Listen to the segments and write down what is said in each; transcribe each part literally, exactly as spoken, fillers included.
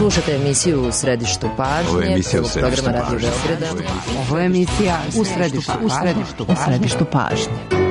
Slušate emisiju U središtu pažnje. Ovo je emisija U središtu programa Radio pažnje. Beograda. Ovo je emisija U središtu pažnje. U središtu pažnje.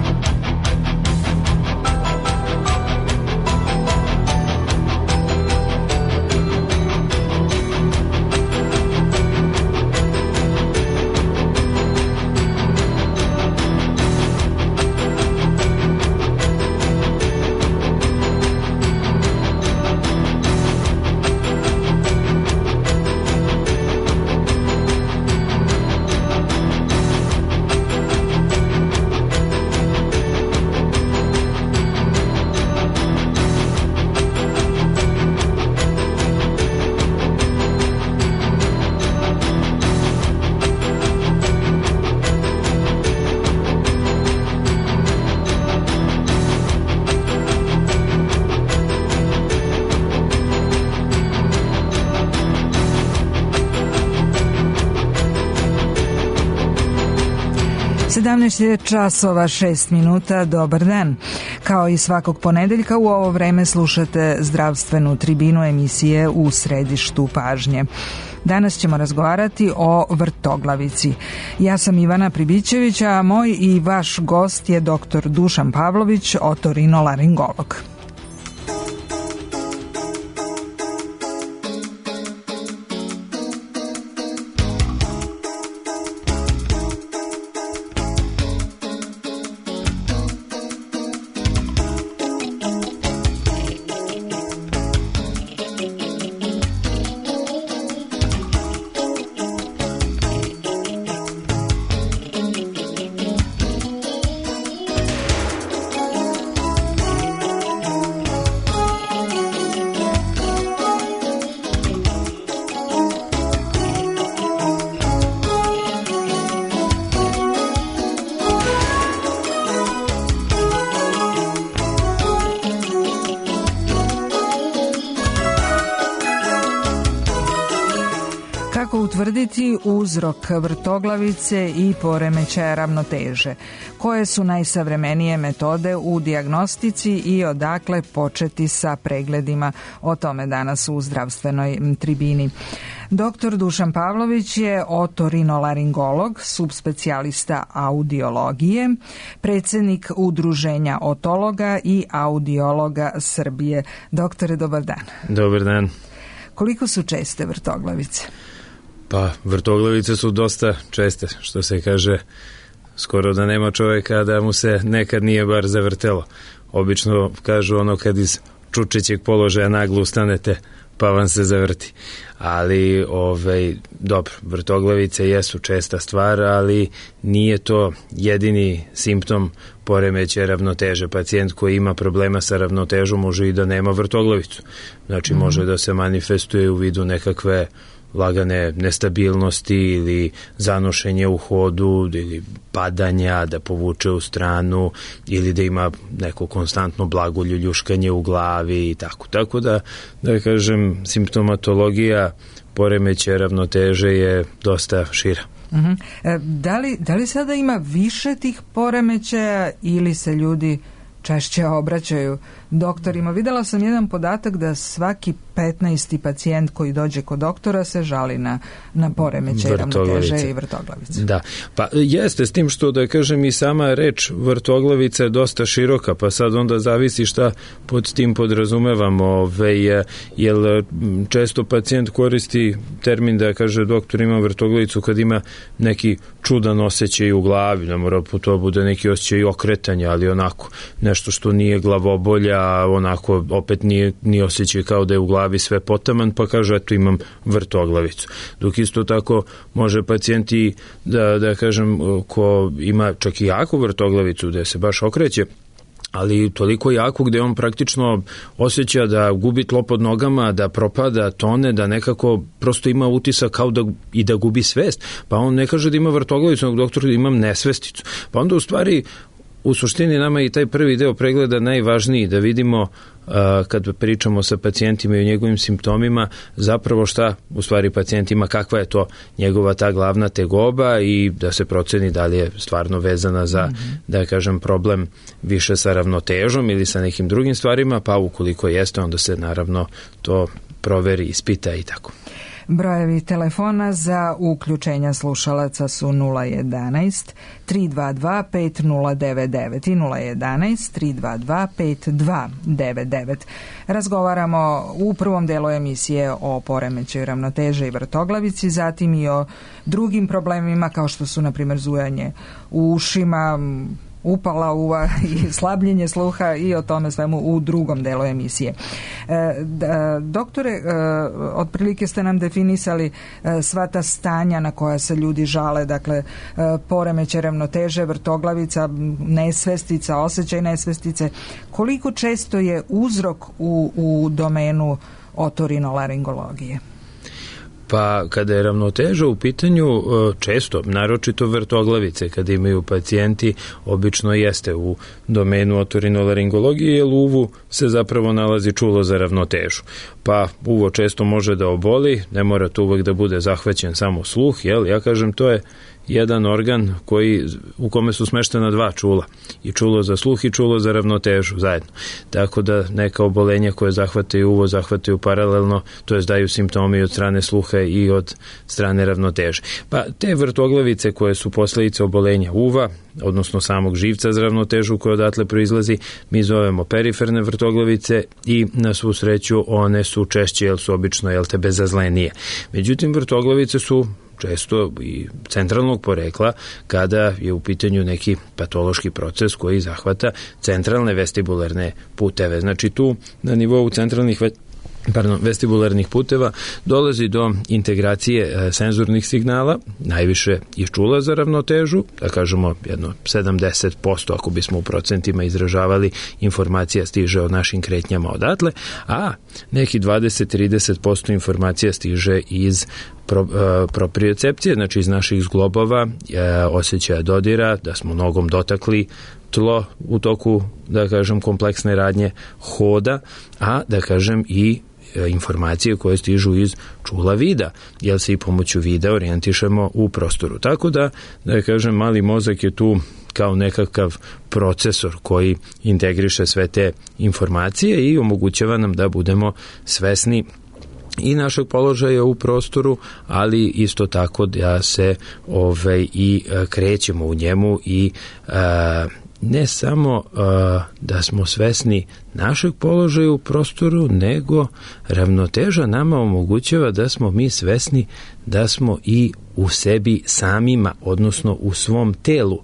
sedamnaest je časova šest minuta, dobar dan. Kao i svakog ponedeljka u ovo vreme slušate zdravstvenu tribinu emisije U središtu pažnje. Danas ćemo razgovarati o vrtoglavici. Ja sam Ivana Pribićević, a moj i vaš gost je doktor Dušan Pavlović, otorinolaringolog. Kako utvrditi uzrok vrtoglavice i poremećaja ravnoteže? Koje su najsavremenije metode u dijagnostici i odakle početi sa pregledima? O tome danas u zdravstvenoj tribini. Doktor Dušan Pavlović je otorinolaringolog, subspecijalista audiologije, predsjednik Udruženja otologa i audiologa Srbije. Doktore, dobar dan. Dobar dan. Koliko su česte vrtoglavice? Pa, vrtoglavice su dosta česte, što se kaže, skoro da nema čovjeka da mu se nekad nije bar zavrtelo. Obično kažu ono kad iz čučećeg položaja naglo ustanete pa vam se zavrti. Ali, ovaj, dobro, vrtoglavice jesu česta stvar, ali nije to jedini simptom poremećaja ravnoteže. Pacijent koji ima problema sa ravnotežom može i da nema vrtoglavicu. Znači, mm. može da se manifestuje u vidu nekakve lagane nestabilnosti ili zanošenje u hodu ili padanja, da povuče u stranu ili da ima neko konstantno blago ljuljuškanje u glavi i tako. Tako da, da kažem, simptomatologija poremećaja ravnoteže je dosta šira. Uh-huh. E, da li, da li sada ima više tih poremećaja ili se ljudi češće obraćaju doktorima? Videla sam jedan podatak da svaki petnaesti pacijent koji dođe kod doktora se žali na, na poremećaj ravnoteže i vrtoglavice. Da, pa jeste, s tim što da kažem i sama reč vrtoglavica je dosta široka, pa sad onda zavisi šta pod tim podrazumevamo, ove, jer često pacijent koristi termin da kaže doktor ima vrtoglavicu kad ima neki čudan osjećaj u glavi, ne mora po to bude neki osjećaj okretanja, ali onako nešto što nije glavobolja, onako opet nije, nije osjećaj kao da je u glavi sve potaman, pa kaže eto imam vrtoglavicu. Dok isto tako može pacijenti da, da kažem ko ima čak i jaku vrtoglavicu da se baš okreće, ali toliko jako gde on praktično osjeća da gubi tlo pod nogama, da propada, tone, da nekako prosto ima utisak kao da i da gubi svest. Pa on ne kaže da ima vrtoglavicu, nego doktor da imam nesvesticu. Pa onda u stvari u suštini nama je i taj prvi deo pregleda najvažniji, da vidimo uh, kad pričamo sa pacijentima i o njegovim simptomima, zapravo šta u stvari pacijent ima, kakva je to njegova ta glavna tegoba i da se proceni da li je stvarno vezana za, mm-hmm. da kažem, problem više sa ravnotežom ili sa nekim drugim stvarima, pa ukoliko jeste, onda se naravno to proveri, ispita i tako. Brojevi telefona za uključenja slušalaca su nula jedanaest tri dva dva pet nula devet devet i nula jedanaest tri dva dva pet dva devet devet. Razgovaramo u prvom delu emisije o poremećaju ravnoteže i vrtoglavici, zatim i o drugim problemima kao što su, na primjer, zujanje u ušima, upala uva i slabljenje sluha i o tome svemu u drugom delu emisije. E, da, doktore, e, otprilike ste nam definisali e, sva ta stanja na koja se ljudi žale, dakle, e, poremećaj ravnoteže, vrtoglavica, nesvestica, osjećaj nesvestice. Koliko često je uzrok u, u domenu otorinolaringologije? Pa kada je ravnoteža u pitanju, često, naročito vrtoglavice, kada imaju pacijenti, obično jeste u domenu otorinolaringologije, jer u uvu se zapravo nalazi čulo za ravnotežu. Pa uvo često može da oboli, ne mora to uvek da bude zahvaćen samo sluh, jel? Ja kažem, to je jedan organ koji, u kome su smeštena dva čula, i čulo za sluh i čulo za ravnotežu zajedno. Tako da neka obolenja koje zahvataju uvo, zahvataju paralelno, to jest daju simptomi od strane sluha i od strane ravnoteže. Pa te vrtoglavice koje su posledice obolenja uva, odnosno samog živca za ravnotežu koja odatle proizlazi, mi zovemo periferne vrtoglavice i na svu sreću one su češće, jer su obično, jel te, bezazlenije. Međutim, vrtoglavice su često i centralnog porekla kada je u pitanju neki patološki proces koji zahvata centralne vestibularne puteve. Znači tu na nivou centralnih Pardon, vestibularnih puteva dolazi do integracije e, senzornih signala, najviše iz čula za ravnotežu, da kažemo jedno sedamdeset posto ako bismo u procentima izražavali, informacija stiže o našim kretnjama odatle, a neki dvadeset do trideset posto informacija stiže iz pro, e, propriocepcije, znači iz naših zglobova, e, osjećaja dodira, da smo nogom dotakli tlo u toku, da kažem, kompleksne radnje hoda, a da kažem i informacije koje stižu iz čula vida, jer se i pomoću vida orijentišemo u prostoru. Tako da, da kažem, mali mozak je tu kao nekakav procesor koji integriše sve te informacije i omogućava nam da budemo svesni i našeg položaja u prostoru, ali isto tako da se ovaj, i krećemo u njemu i a, ne samo uh, da smo svesni našeg položaja u prostoru, nego ravnoteža nama omogućava da smo mi svesni da smo i u sebi samima, odnosno u svom telu.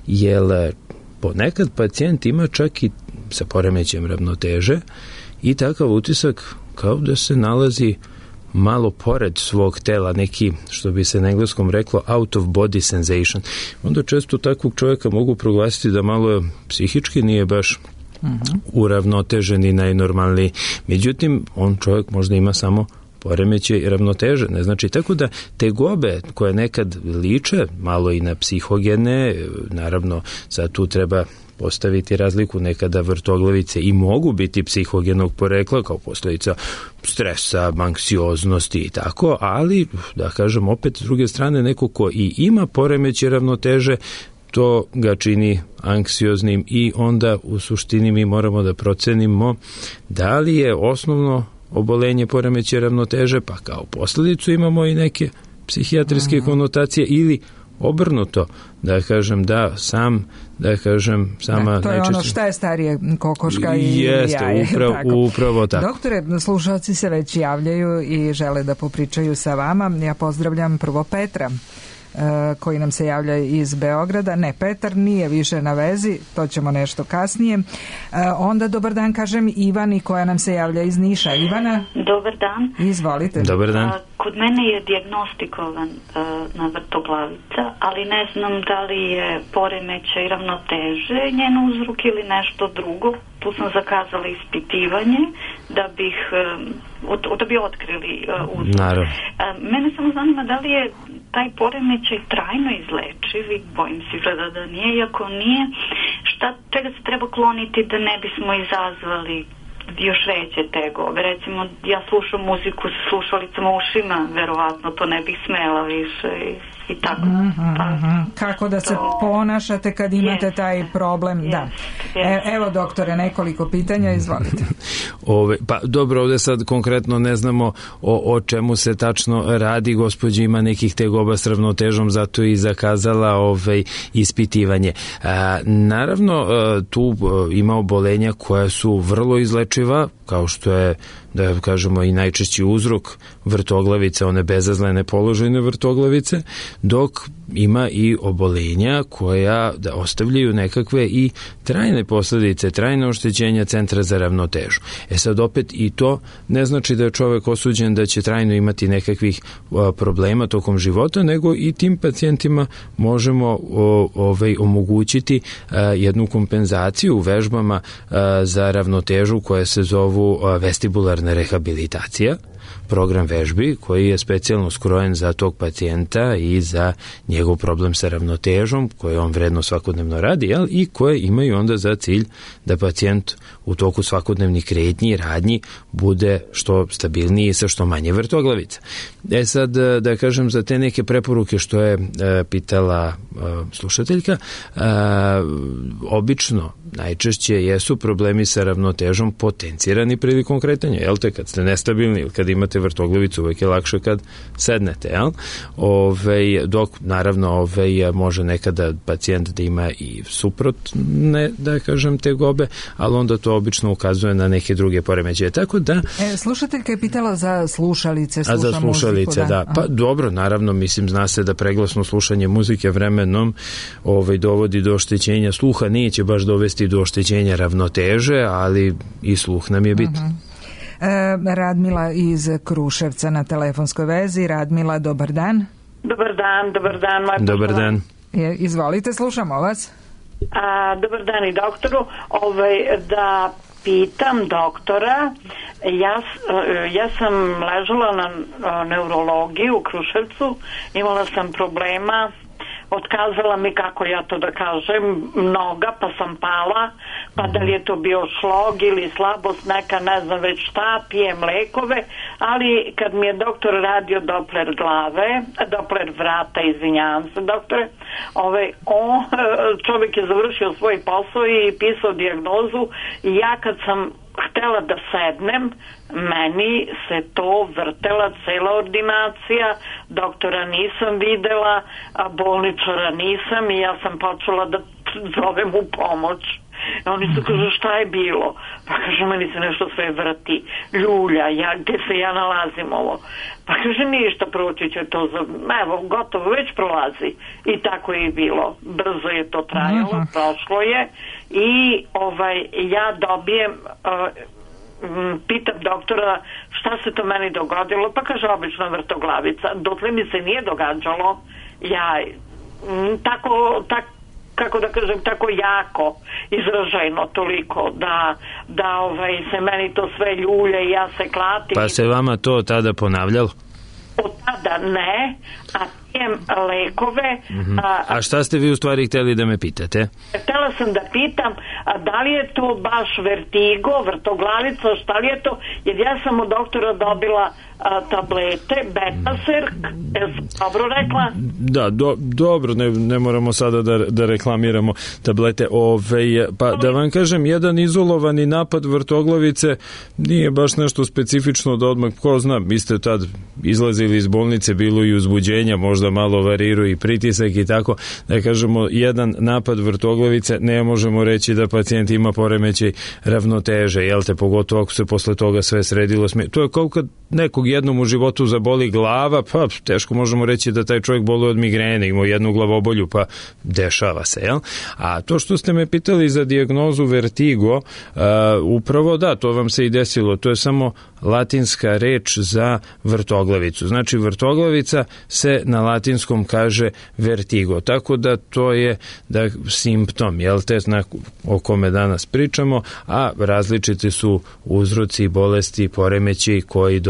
Jer ponekad pacijent ima čak i sa poremećajem ravnoteže i takav utisak kao da se nalazi malo pored svog tela, neki, što bi se na engleskom reklo, out of body sensation. Onda često takvog čovjeka mogu proglasiti da malo psihički nije baš uh-huh. uravnotežen i najnormalniji. Međutim, on čovjek možda ima samo poremećaj ravnoteže. Ne znači, tako da tegobe koje nekad liče malo i na psihogene, naravno sad tu treba postaviti razliku, nekada vrtoglavice i mogu biti psihogenog porekla kao posljedica stresa, anksioznosti i tako, ali da kažem opet s druge strane neko ko i ima poremećaj ravnoteže, to ga čini anksioznim i onda u suštini mi moramo da procenimo da li je osnovno obolenje poremećaja ravnoteže, pa kao posljedicu imamo i neke psihijatrijske konotacije ili obrnuto, da kažem da sam, da kažem sama da, to je najčešće... ono šta je starije, kokoška i jeste, jaje. Upravo tako. Upravo tako. Doktore, slušalci se već javljaju i žele da popričaju sa vama. Ja pozdravljam prvo Petra, koji nam se javlja iz Beograda. Ne, Petar nije više na vezi, to ćemo nešto kasnije. Onda dobar dan, kažem, Ivani koja nam se javlja iz Niša. Ivana? Dobar dan. Izvolite. Dobar dan. Kod mene je dijagnostikovan na vrtoglavica, ali ne znam da li je poremećaj ravnoteže njen uzrok ili nešto drugo. Tu sam zakazala ispitivanje da bih da bi otkrili uzrok. Naravno. Mene samo zanima da li je taj poremećaj trajno izlečiv, bojim se izgleda da nije, i ako nije, šta, čega se treba kloniti da ne bismo izazvali još veće tegobe. Recimo, ja slušam muziku sa slušalicama u ušima, verovatno to ne bih smela više i, i tako. Mm-hmm, pa, mm-hmm. Kako da se to... ponašate kad imate jest, taj problem? Jest, da. Jest. E, evo, doktore, nekoliko pitanja, izvolite. Ove, pa dobro, ovde sad konkretno ne znamo o, o čemu se tačno radi. Gospođa ima nekih tegoba s ravnotežom, zato i zakazala ovaj ispitivanje. A, naravno, tu ima obolenja koja su vrlo izlečiva, kao što je, da kažemo, i najčešći uzrok vrtoglavice, one bezazlene položajne vrtoglavice, dok ima i obolenja koja da ostavljaju nekakve i trajne posledice, trajne oštećenja centra za ravnotežu. E sad opet i to ne znači da je čovek osuđen da će trajno imati nekakvih a, problema tokom života, nego i tim pacijentima možemo o, ovaj, omogućiti a, jednu kompenzaciju u vežbama a, za ravnotežu koje se zovu a, vestibularna rehabilitacija, program vežbi koji je specijalno skrojen za tog pacijenta i za njegov problem sa ravnotežom koje on vredno svakodnevno radi, jel? I koje imaju onda za cilj da pacijent u toku svakodnevnih kretnji i radnji bude što stabilniji i sa što manje vrtoglavica. E sad, da kažem, za te neke preporuke što je e, pitala e, slušateljka, e, obično najčešće jesu problemi sa ravnotežom potencirani prilikom kretanja, jel te, kad ste nestabilni ili kad imate vrtoglavicu, uvek je lakše kad sednete, jel? Ove, dok naravno ove, može nekada pacijent da ima i suprotne, da kažem, tegobe, ali onda to obično ukazuje na neke druge poremećaje. Tako da... E, slušateljka je pitala za slušalice, sluša A za slušalice, muziku, da. da. Pa Aha. dobro, naravno, mislim, zna se da preglasno slušanje muzike vremenom ovaj, dovodi do oštećenja sluha, neće baš dovesti do oštećenja ravnoteže, ali i sluh nam je bitan. Aha. E, Radmila iz Kruševca na telefonskoj vezi. Radmila, dobar dan. Dobar dan, dobar dan. Moj dobar dan. Je, izvolite, slušamo vas. A, dobar dan i doktoru. Ovaj, da pitam doktora, ja, ja sam ležala na neurologiji u Kruševcu, imala sam problema, otkazala mi, kako ja to da kažem, noga, pa sam pala, pa da li je to bio šlog ili slabost neka, ne znam već šta, pijem lekove, ali kad mi je doktor radio Doppler glave, Doppler vrata, izvinjavam se doktore, ovaj, on, čovjek je završio svoj posao i pisao dijagnozu i ja kad sam htela da sednem, meni se to vrtela cela ordinacija, doktora nisam videla, a bolničara nisam i ja sam počela da zovem u pomoć. Oni su kažu šta je bilo? Pa kaže, meni se nešto sve vrti, ljulja, ja, gdje se ja nalazim ovo? Pa kaže, ništa, proći će to za, evo, gotovo, već prolazi. I tako je i bilo. Brzo je to trajalo, uh-huh. prošlo je i ovaj, ja dobijem, uh, pitam doktora šta se to meni dogodilo, pa kaže, obična vrtoglavica. Dotle mi se nije događalo, ja, m, tako, tako, kako da kažem, tako jako izražajno toliko da, da ovaj, se meni to sve ljulje i ja se klatim. Pa se vama to tada ponavljalo? Od tada ne, a pijem lekove. Mm-hmm. A, a šta ste vi u stvari htjeli da me pitate? Htjela sam da pitam, a da li je to baš vertigo, vrtoglavica, šta li je to? Jer ja sam od doktora dobila a, tablete, Betaserk, je dobro rekla? Da, do, dobro, ne, ne moramo sada da, da reklamiramo tablete. Ove, pa da vam kažem, jedan izolovani napad vrtoglavice nije baš nešto specifično da odmah, ko zna, vi ste tad izlazili iz bolnice, bilo i uzbuđenja, možda malo variruje i pritisak i tako, da kažemo, jedan napad vrtoglavice ne možemo reći da pacijent ima poremećaj ravnoteže, jel te, pogotovo ako se posle toga sve sredilo. To je kao kad nekog jednom u životu zaboli glava, pa teško možemo reći da taj čovjek boli od migrene, ima jednu glavobolju, pa dešava se, jel? A to što ste me pitali za dijagnozu vertigo, uh, upravo da, to vam se i desilo, to je samo latinska reč za vrtoglavicu. Znači, vrtoglavica se na latinskom kaže vertigo, tako da to je da, simptom, jel te, o kome danas pričamo, a različiti su uzroci, bolesti, poremeći koji do toga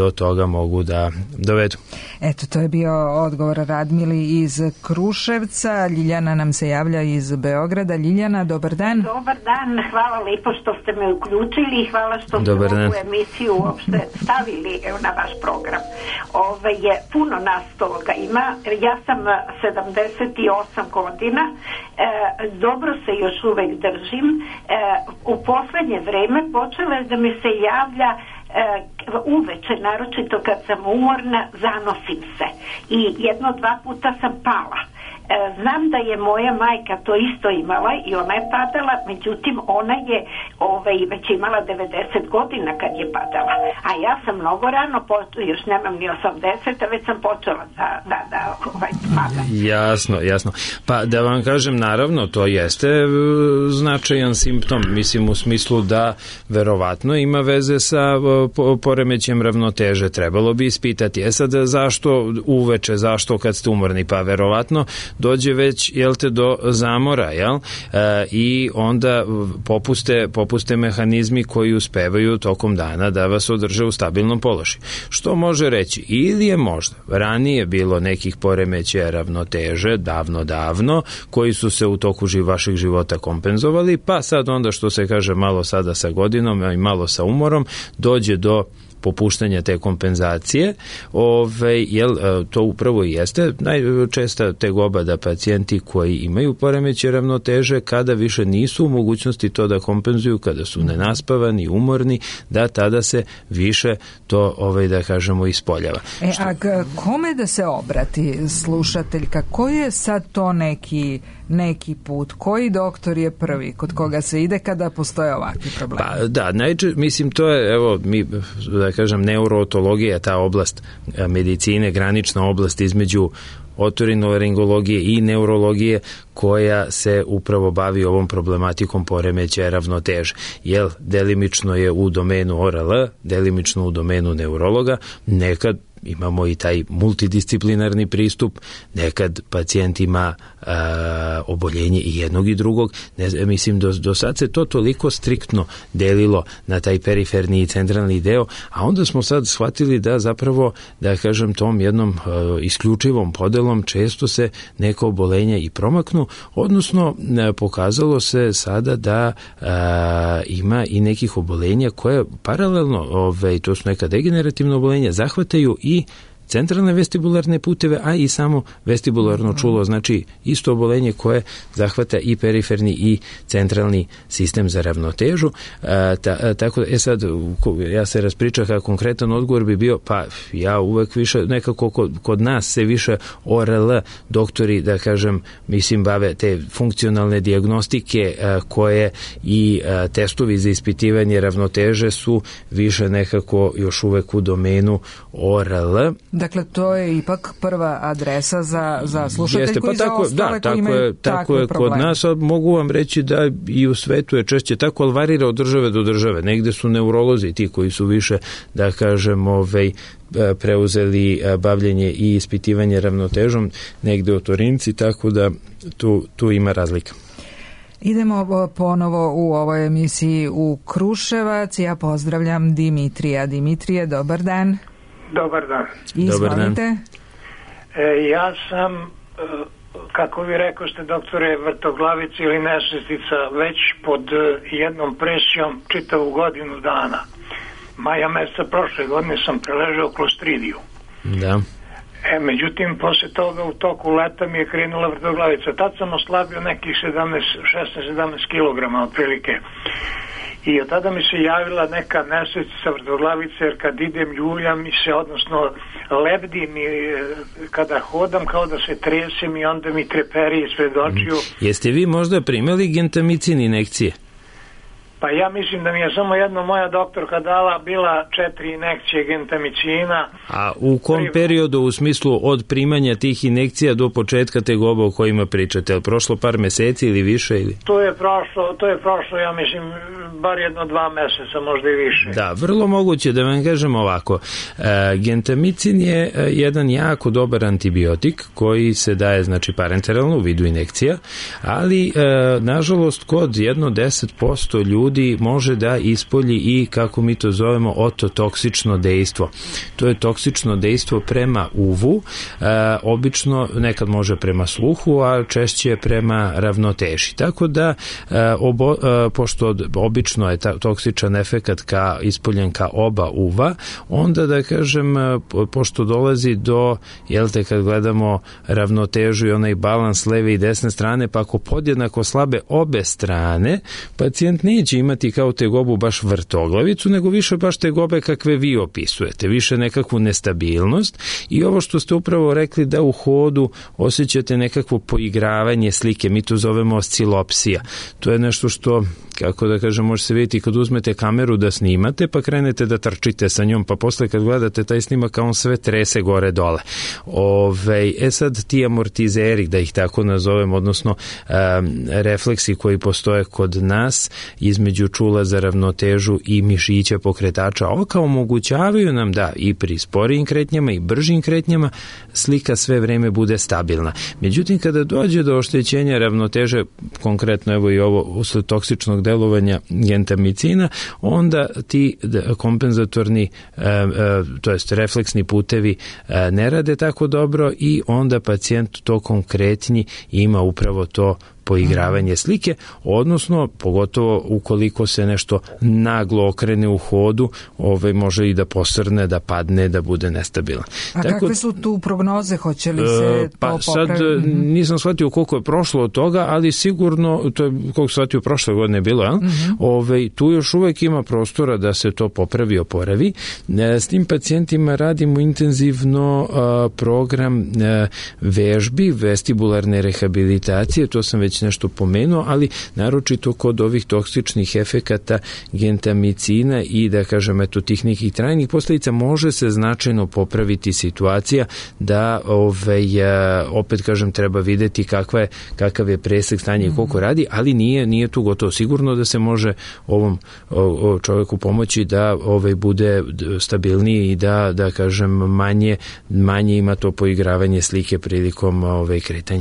mogu da dovedu. Eto, to je bio odgovor Radmili iz Kruševca. Ljiljana nam se javlja iz Beograda. Ljiljana, dobar dan. Dobar dan, hvala lijepo što ste me uključili i hvala što ste ovu emisiju uopšte stavili na vaš program. Ove je puno nas toga ima. Ja sam sedamdeset osam godina, e, dobro se još uvek držim. E, u poslednje vreme počelo je da mi se javlja uveče, naročito kad sam umorna, zanosim se i jedno dva puta sam pala. Znam da je moja majka to isto imala i ona je padala, međutim ona je ovaj, već imala devedeset godina kad je padala, a ja sam mnogo rano, još nemam ni osamdeset, a već sam počela da, da, da ovaj, padam. Jasno, jasno. Pa da vam kažem, naravno, to jeste značajan simptom, mislim u smislu da verovatno ima veze sa poremećem ravnoteže, trebalo bi ispitati. E sad, zašto uveče, zašto kad ste umorni? Pa verovatno dođe već, jel te, do zamora, jel? E, i onda popuste, popuste mehanizmi koji uspevaju tokom dana da vas održe u stabilnom položaju. Što može reći? Ili je možda ranije bilo nekih poremećaja ravnoteže, davno, davno, koji su se u toku živ, vašeg života kompenzovali, pa sad onda, što se kaže, malo sada sa godinom i malo sa umorom, dođe do popuštanja te kompenzacije. Ove, jel, to upravo i jeste najčesta tegoba da pacijenti koji imaju poremećaj ravnoteže, kada više nisu u mogućnosti to da kompenzuju, kada su nenaspavani, umorni, da tada se više to, ovaj, da kažemo, ispoljava. E, a kome da se obrati slušateljka? Koji je sad to neki neki put? Koji doktor je prvi kod koga se ide kada postoje ovakvi problemi? Pa, da, najče, mislim, to je, evo, mi, da kažem, neurootologija, ta oblast medicine, granična oblast između otorinolaringologije i neurologije, koja se upravo bavi ovom problematikom poremećaja ravnoteže. Jel, delimično je u domenu O R L, delimično u domenu neurologa, nekad imamo i taj multidisciplinarni pristup, nekad pacijent ima a, oboljenje i jednog i drugog. Ne, mislim, do, do sad se to toliko striktno delilo na taj periferni i centralni deo, a onda smo sad shvatili da zapravo, da kažem, tom jednom a, isključivom podelom često se neko obolenja i promaknu, odnosno a, pokazalo se sada da a, ima i nekih obolenja koje paralelno, ove, to su neka degenerativna obolenja, zahvataju i centralne vestibularne puteve, a i samo vestibularno čulo, znači isto obolenje koje zahvata i periferni i centralni sistem za ravnotežu. A, ta, tako da, e sad, ja se raspričah, a konkretan odgovor bi bio, pa ja uvek više, nekako kod, kod nas se više O R L doktori, da kažem, mislim, bave te funkcionalne dijagnostike a, koje i a, testovi za ispitivanje ravnoteže su više nekako još uvek u domenu O R L. Dakle, to je ipak prva adresa za, za slušateljku pa i za tako, ostale da, koji imaju je, tako je probleme. Kod nas, mogu vam reći da i u svetu je češće tako, ali varira od države do države. Negde su neurolozi ti koji su više, da kažem, ovaj, preuzeli bavljenje i ispitivanje ravnotežom, negde otorinci, tako da tu, tu ima razlika. Idemo ponovo u ovoj emisiji u Kruševac. Ja pozdravljam Dimitrija. Dimitrije, dobar dan. Dobar dan. Izvolite. E, ja sam, e, kako vi rekoste, doktore, vrtoglavica ili nesvestica, već pod jednom presijom čitavu godinu dana. Maja meseca prošle godine sam preležao klostridiju. Da. E, međutim, posle toga u toku leta mi je krenula vrtoglavica. Tad sam oslabio nekih šesnaest sedamnaest kilograma otprilike. I od tada mi se javila neka nesvestica vrtoglavica, jer kad idem ljulja mi se, odnosno lebdi mi kada hodam, kao da se tresem i onda mi treperi ispred očiju. Jeste vi možda primali gentamicin injekcije? Pa ja mislim da mi je samo jedna moja doktorka dala, bila četiri injekcije gentamicina. A u kom Prim... periodu, u smislu od primanja tih injekcija do početka tegoba o kojima pričate? Je li prošlo par meseci ili više? Ili? To je prošlo, to je prošlo, ja mislim, bar jedno dva meseca, možda i više. Da, vrlo moguće. Da vam kažem ovako. E, gentamicin je jedan jako dobar antibiotik koji se daje, znači, parenteralno u vidu injekcija, ali e, nažalost kod jedno deset posto ljudi grudi može da ispolji i, kako mi to zovemo, ototoksično dejstvo. To je toksično dejstvo prema uvu, e, obično nekad može prema sluhu, a češće prema ravnoteži. Tako da, e, obo, e, pošto obično je ta, toksičan efekat ka, ispoljen ka oba uva, onda da kažem, pošto dolazi do, jel te, kad gledamo ravnotežu i onaj balans leve i desne strane, pa ako podjednako slabe obe strane, pacijent neće imati kao tegobu baš vrtoglavicu, nego više baš tegobe kakve vi opisujete, više nekakvu nestabilnost i ovo što ste upravo rekli da u hodu osjećate nekakvo poigravanje slike, mi to zovemo oscilopsija. To je nešto što, kako da kažem, može se vidjeti kad uzmete kameru da snimate, pa krenete da trčite sa njom, pa posle kad gledate taj snimak, on sve trese gore dole. Ove, e sad ti amortizeri, da ih tako nazovem, odnosno um, refleksi koji postoje kod nas između čula za ravnotežu i mišića pokretača oka omogućavaju nam da i pri sporijim kretnjama i bržim kretnjama slika sve vreme bude stabilna. Međutim, kada dođe do oštećenja ravnoteže, konkretno evo i ovo usled toksičnog delovanja gentamicina, onda ti kompenzatorni, e, e, to jest refleksni putevi e, ne rade tako dobro i onda pacijent tokom kretnji ima upravo to poigravanje slike, odnosno pogotovo ukoliko se nešto naglo okrene u hodu, ovaj, može i da posrne, da padne, da bude nestabilan. A tako, kakve su tu prognoze, hoće li se to pa, popraviti? Sad nisam shvatio koliko je prošlo od toga, ali sigurno, to je koliko shvatio prošle godine bilo, jel? Mm-hmm. Ovaj, tu još uvek ima prostora da se to popravi, oporavi. S tim pacijentima radimo intenzivno a, program a, vežbi, vestibularne rehabilitacije, to sam već nešto pomenuo, ali naročito kod ovih toksičnih efekata gentamicina i da kažem eto tih nekih trajnih posljedica može se značajno popraviti situacija da ovaj, opet kažem treba videti kakva je, kakav je presek stanja i koliko radi, ali nije, nije tu gotovo. Sigurno da se može ovom o, čovjeku pomoći da ovaj, bude stabilniji i da, da kažem manje, manje ima to poigravanje slike prilikom ovaj, kretanja.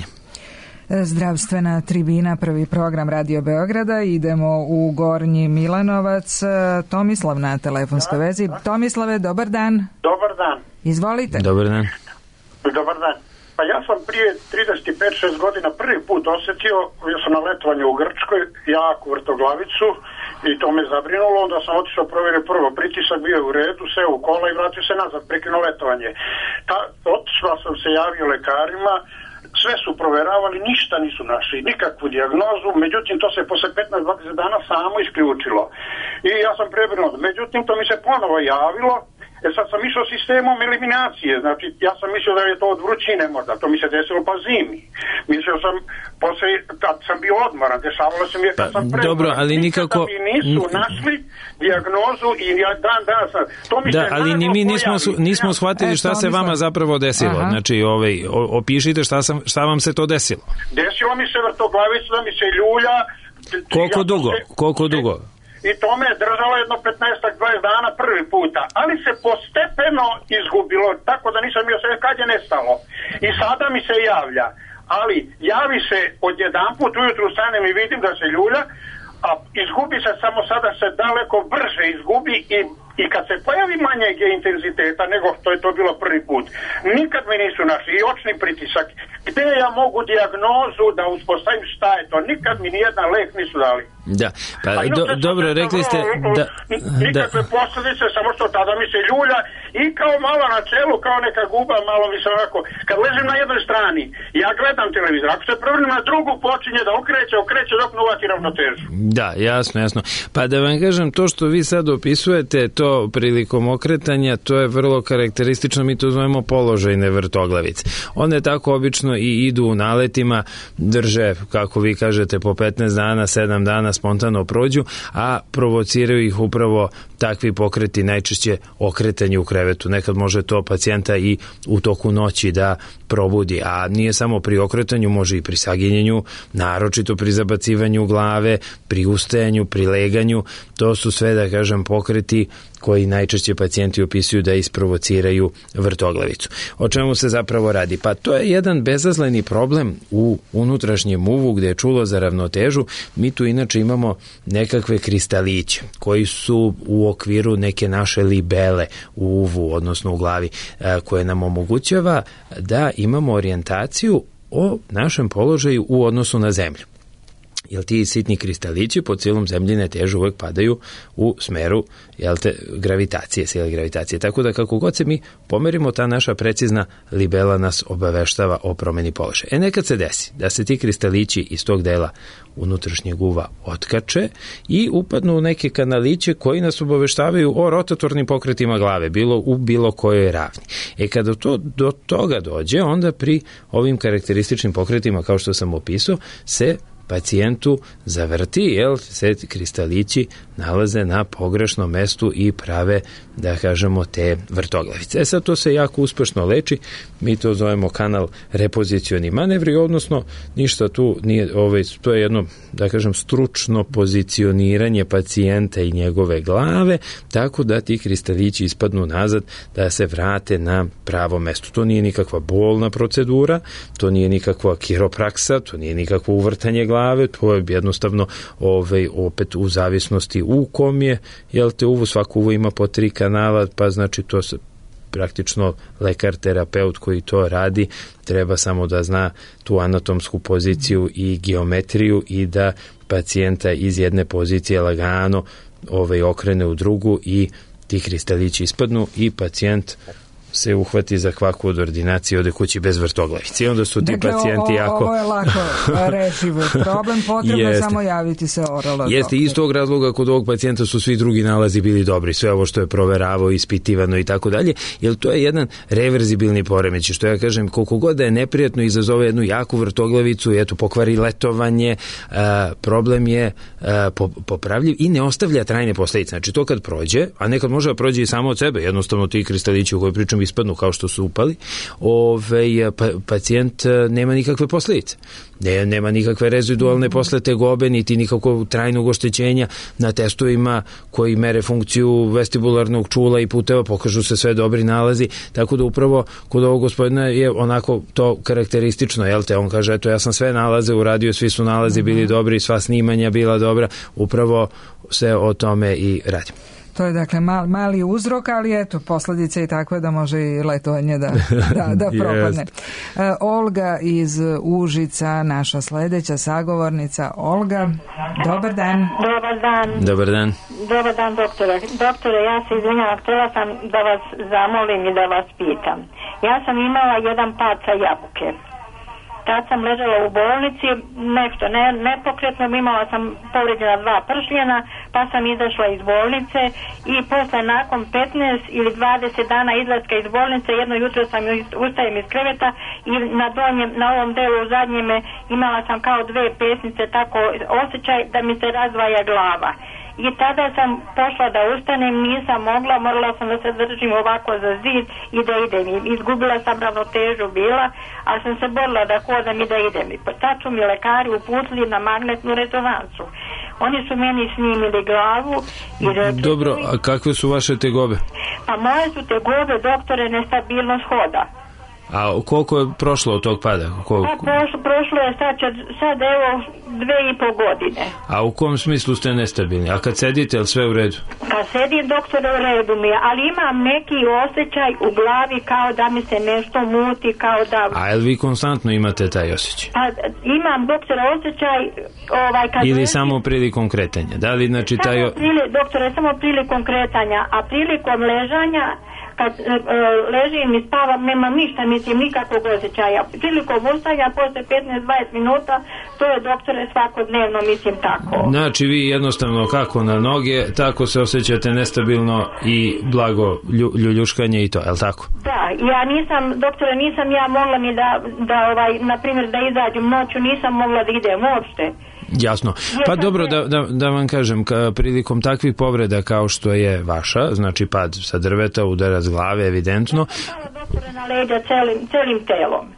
Zdravstvena tribina, prvi program Radio Beograda. Idemo u Gornji Milanovac. Tomislav na telefonskoj vezi. Tomislave, dobar dan. Dobar dan. Izvolite. Dobar dan. Dobar dan. Pa ja sam prije trideset pet šest godina prvi put osjetio, ja sam na letovanju u Grčkoj, jaku vrtoglavicu i to me zabrinulo, onda sam otišao provjerio prvo, pritisak bio u redu, seo u kola i vratio se nazad, prekinuo letovanje. Ta, otišao sam se javio lekarima, sve su proveravali, ništa nisu našli, nikakvu dijagnozu, međutim to se posle petnaest do dvadeset dana samo isključilo. I ja sam prebrinut, međutim to mi se ponovo javilo, jer sad sam išao sistemom eliminacije, znači ja sam mislio da je to od vrućine možda, to mi se desilo pa zimi. Mislio sam, posle, kad sam bio odmoran, dešavalo se mi je kad pa, sam prebrinut. Dobro, ali nikako... Mi nisu našli dijagnozu i ja dan danas, to mi da, se ali ni mi nismo, nismo shvatili šta se vama zapravo desilo. Aha. Znači, ovaj, opišite šta, sam, šta vam se to desilo. Desilo mi se vrtoglavicu, da mi se ljulja. Koliko ja, dugo? Se, Koliko dugo? I to me je držalo jedno petnaest do dvadeset dana prvi puta, ali se postepeno izgubilo, tako da nisam bio sve kad je nestalo. I sada mi se javlja, ali javi se odjedanput, ujutru stanem i vidim da se ljulja, a izgubi se samo sada se daleko brže izgubi i, i kad se pojavi manjeg intenziteta nego što je to bilo prvi put. Nikad mi nisu našli i očni pritisak. Gde ja mogu dijagnozu da uspostavim šta je to? Nikad mi nijedan lek nisu dali. Da, pa do, dobro, rekli ste da... Nikakve da. Posljedice, samo što tada mi se ljulja i kao malo na čelu, kao neka guba, malo mi se onako... Kad ležim na jednoj strani, ja gledam televizor, ako se prvrnim na drugu, počinje da okreće, okreće dok ne uvati ravnotežu. Da, jasno, jasno. Pa da vam kažem, to što vi sad opisujete, to prilikom okretanja, to je vrlo karakteristično, mi to zovemo položajne vrtoglavice. One tako obično i idu u naletima, drže, kako vi kažete, po petnaest dana, sedam dana spontano prođu, a provociraju ih upravo takvi pokreti, najčešće okretanje u krevetu. krevetu. Nekad može to pacijenta i u toku noći da probudi, a nije samo pri okretanju, može i pri saginjenju, naročito pri zabacivanju glave, pri ustajanju, pri leganju. To su sve, da kažem, pokreti koji najčešće pacijenti opisuju da isprovociraju vrtoglavicu. O čemu se zapravo radi? Pa to je jedan bezazleni problem u unutrašnjem uvu gde je čulo za ravnotežu. Mi tu inače imamo nekakve kristaliće koji su u okviru neke naše libele u uvu, odnosno u glavi, koje nam omogućava da imamo orijentaciju o našem položaju u odnosu na zemlju. Jer ti sitni kristalići po cijelom zemljine težu uvek padaju u smeru, jel te, gravitacije, sile gravitacije. Tako da kako god se mi pomerimo, ta naša precizna libela nas obaveštava o promeni položaja. E nekad se desi da se ti kristalići iz tog dela unutrašnjeg uva otkače i upadnu u neke kanaliće koji nas obaveštavaju o rotatornim pokretima glave, bilo u bilo kojoj ravni. E kada to, do toga dođe, onda pri ovim karakterističnim pokretima, kao što sam opisao, se pacijentu zavrti, jel, se kristalići nalaze na pogrešnom mestu i prave, da kažemo, te vrtoglavice. E sad to se jako uspešno leči, mi to zovemo kanal repozicioni manevri, odnosno ništa tu nije, ovaj, to je jedno, da kažem, stručno pozicioniranje pacijenta i njegove glave, tako da ti kristalići ispadnu nazad, da se vrate na pravo mesto. To nije nikakva bolna procedura, to nije nikakva kiropraksa, to nije nikakvo uvrtanje glave, to je jednostavno ovaj, opet u zavisnosti u kom je, jel te, uvu, svako uvo ima po tri kanala, pa znači to se praktično lekar, terapeut koji to radi, treba samo da zna tu anatomsku poziciju i geometriju i da pacijenta iz jedne pozicije lagano ovaj, okrene u drugu i ti kristalići ispadnu i pacijent se uhvati za kvaku od ordinacije, ode kući bez vrtoglavice. I onda su ti dakle, pacijenti ovo, jako... Ovo je lako rešiv problem, potrebno je samo javiti se oralno. Jeste, iz tog razloga kod ovog pacijenta su svi drugi nalazi bili dobri, sve ovo što je proveravao, ispitivano i tako dalje, jer to je jedan reverzibilni poremeć, što ja kažem, koliko god da je neprijatno, izazove jednu jaku vrtoglavicu, eto, pokvari letovanje, a, problem je a, popravljiv i ne ostavlja trajne posledice. Znači, to kad prođe, a nekad može da prođe i samo od sebe, jednostavno ti kristalići u kojoj pričam ispadnu kao što su upali, ove, pa, pacijent nema nikakve posljedice. Ne, nema nikakve rezidualne posle tegobe, niti nikakvog trajnog oštećenja. Na testovima koji mere funkciju vestibularnog čula i puteva pokažu se sve dobri nalazi, tako da upravo kod ovog gospodina je onako to karakteristično, jel te, on kaže, eto, ja sam sve nalaze uradio, svi su nalazi bili dobri, sva snimanja bila dobra, upravo se o tome i radi. To je dakle mal, mali uzrok, ali eto, posljedice i takve da može i letovanje da, da, da propadne. yes. uh, Olga iz Užica, naša sledeća sagovornica. Olga, dobar dan. Dobar dan. Dobar dan. Dobar dan, doktore. Doktore, ja se izvinjavam, htjela sam da vas zamolim i da vas pitam. Ja sam imala jedan pad sa jabuke. Tad sam ležala u bolnici, nešto ne, nepokretno, imala sam povređena dva pršljena, pa sam izašla iz bolnice i posle nakon petnaest ili dvadeset dana izlaska iz bolnice, jedno jutro sam ustajem iz kreveta i na donjem, na ovom delu zadnjeme imala sam kao dve pesnice, tako osjećaj da mi se razdvaja glava. I tada sam pošla da ustanem, nisam mogla, morala sam da se držim ovako za zid i da idem. Izgubila sam ravnotežu bila, ali sam se borila da hodam i da idem. I tad su mi lekari uputili na magnetnu rezonancu. Oni su meni snimili glavu i rekli... Dobro, a kakve su vaše tegobe? Pa moje su tegobe, doktore, nestabilnost hoda. A koliko je prošlo od tog pada? Koliko? Pa prošlo, prošlo je sad, sad evo dve i po godine. A u kom smislu ste nestabilni? A kad sedite, je li sve u redu? Kad sedim, doktore, u redu mi je, ali imam neki osjećaj u glavi kao da mi se nešto muti, kao da... A je li vi konstantno imate taj osjećaj? Pa imam, doktore, osjećaj... Ovaj, kad Ili ležim, samo prilikom kretanja? Da li, znači, taj... Samo prili, doktore, samo prilikom kretanja, a prilikom ležanja... Kad e, ležim i spavam, nema ništa, mislim, nikakvog osjećaja. Prilikom ustaja, posle petnaest do dvadeset minuta, to je, doktore, svakodnevno, mislim, tako. Znači, vi jednostavno kako na noge, tako se osjećate nestabilno i blago lju, ljuljuškanje i to, je li tako? Da, ja nisam, doktore, nisam ja mogla ni da, da ovaj, na primjer, da izađem noću, nisam mogla da idem uopšte. Jasno. Pa dobro, da, da, da vam kažem, ka, prilikom takvih povreda kao što je vaša, znači pad sa drveta, udarac glave, evidentno. Ja sam pala doktore na leđa celim, celim telom.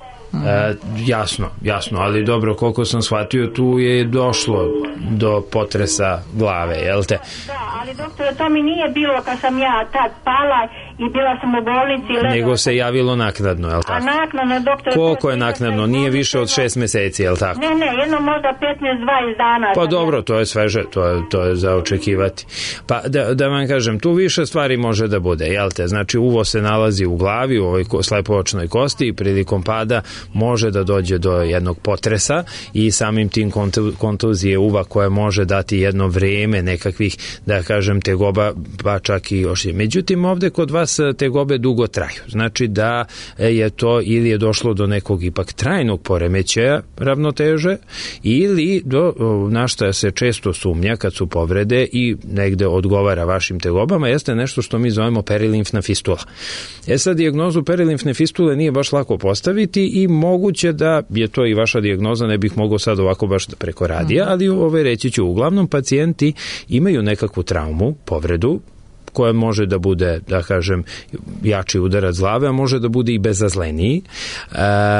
E, jasno, jasno, ali dobro, koliko sam shvatio, tu je došlo do potresa glave, jel te? Da, ali doktore, to mi nije bilo kad sam ja tad pala i bila sam u bolnici. Ležala. Nego se javilo naknadno, jel tako? A naknadno, doktore... Koliko je naknadno? Nije više od šest meseci, jel tako? Ne, ne, jedno možda petnaest dvadeset dana. Pa dobro, to je sveže, to je, to je za očekivati. Pa da, da vam kažem, tu više stvari može da bude, jel te? Znači, uvo se nalazi u glavi, u ovoj slepočnoj kosti i prilikom pada može da dođe do jednog potresa i samim tim kontuzije uva koje može dati jedno vreme nekakvih, da kažem, tegoba, pa čak i još je. Međutim, ovde kod vas tegobe dugo traju. Znači da je to ili je došlo do nekog ipak trajnog poremećaja ravnoteže ili do, na što se često sumnja kad su povrede i negde odgovara vašim tegobama, jeste nešto što mi zovemo perilimfna fistula. E sad, dijagnozu perilimfne fistule nije baš lako postaviti i moguće da je to i vaša dijagnoza, ne bih mogao sad ovako baš preko radija, ali ove reći ću, uglavnom pacijenti imaju nekakvu traumu, povredu, koja može da bude, da kažem, jači udarac glave, a može da bude i bezazleniji. E,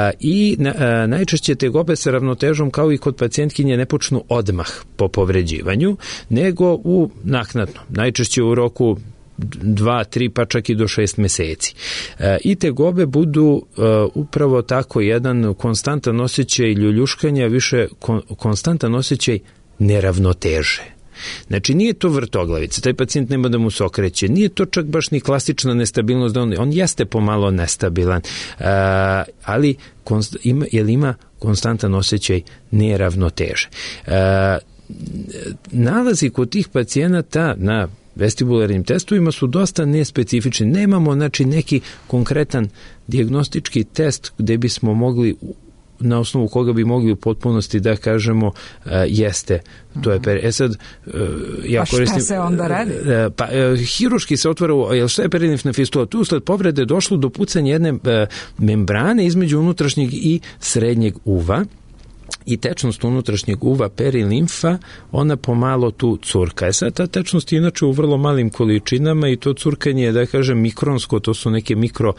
I e, najčešće tegobe sa ravnotežom, kao i kod pacijentkinje, ne počnu odmah po povređivanju, nego u naknadno, najčešće u roku dva, tri, pa čak i do šest meseci. E, I tegobe budu e, upravo tako jedan konstantan osjećaj ljuljuškanja, više kon, konstantan osjećaj neravnoteže. Znači, nije to vrtoglavica, taj pacijent nema da mu se okreće, nije to čak baš ni klasična nestabilnost, da on, on jeste pomalo nestabilan, uh, ali konst, ima, jel ima konstantan osjećaj neravnoteže. Uh, nalazi kod tih pacijenata na vestibularnim testovima su dosta nespecifični. Nemamo, znači, neki konkretan dijagnostički test gde bismo mogli, na osnovu koga bi mogli u potpunosti da kažemo uh, jeste, to je per... E sad, uh, ja pa koristim... šta se onda radi? Uh, pa, uh, hiruški se otvara, jel šta je perilimfna fistula? Tu usled povrede došlo do pucanja jedne uh, membrane između unutrašnjeg i srednjeg uva, i tečnost unutrašnjeg uva perilimfa, ona pomalo tu curka. E sad, ta tečnost je inače u vrlo malim količinama i to curkanje je, da kažem, mikronsko, to su neke mikro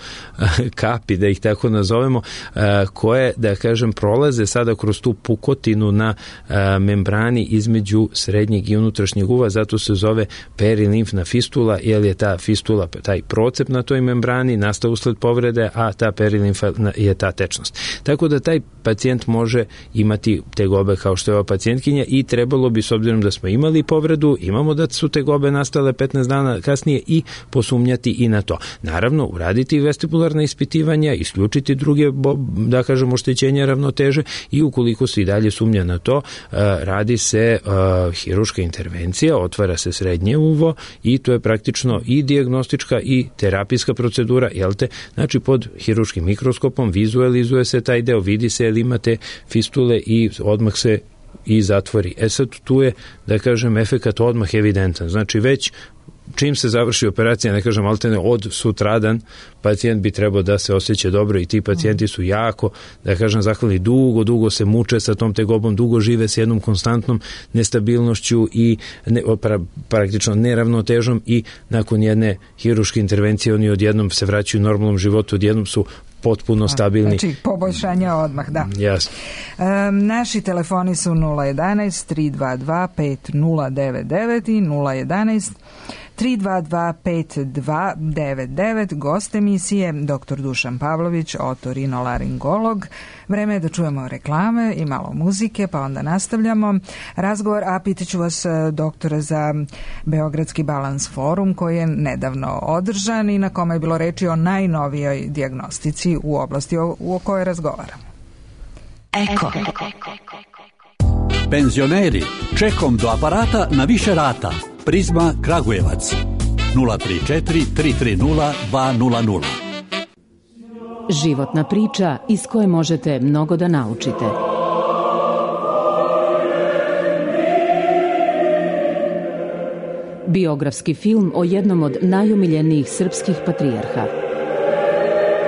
kapi, da ih tako nazovemo, koje, da kažem, prolaze sada kroz tu pukotinu na membrani između srednjeg i unutrašnjeg uva, zato se zove perilimfna fistula, jer je ta fistula, taj procep na toj membrani nastao usled povrede, a ta perilimfa je ta tečnost. Tako da taj pacijent može imati tegobe kao što je ova pacijentkinja i trebalo bi, s obzirom da smo imali povredu, imamo da su tegobe nastale petnaest dana kasnije, i posumnjati i na to. Naravno, uraditi vestibularna ispitivanja, isključiti druge, da kažemo, oštećenja ravnoteže, i ukoliko se i dalje sumnja na to, radi se hiruška intervencija, otvara se srednje uvo i to je praktično i dijagnostička i terapijska procedura, jel te? Znači, pod hiruškim mikroskopom vizualizuje se taj deo, vidi se jel imate fistule i odmah se i zatvori. E sad, tu je, da kažem, efekat odmah evidentan. Znači, već čim se završi operacija, ne kažem alterne, od sutradan pacijent bi trebao da se osjeća dobro, i ti pacijenti su jako, da kažem, zahvalni, dugo, dugo se muče sa tom tegobom, dugo žive s jednom konstantnom nestabilnošću i ne, pra, praktično neravnotežom, i nakon jedne hiruške intervencije oni odjednom se vraćaju normalnom životu, odjednom su potpuno stabilni. Znači, poboljšanja odmah, da. Jasno. E, naši telefoni su nula jedanaest tri dva dva pet nula devet devet i nula jedanaest tri dva dva pet dva devet devet. Gost emisije doktor Dušan Pavlović, otorinolaringolog. Vreme je da čujemo reklame i malo muzike, pa onda nastavljamo razgovor, a pitaću vas, doktore, za Beogradski balans forum koji je nedavno održan i na kome je bilo reči o najnovijoj dijagnostici u oblasti o, o kojoj razgovaramo. Eko. Penzioneri, čekom do aparata na više rata. Prizma Kragujevac nula tri četiri tri tri nula dva nula nula. Životna priča iz koje možete mnogo da naučite. Biografski film o jednom od najomiljenijih srpskih patrijarha.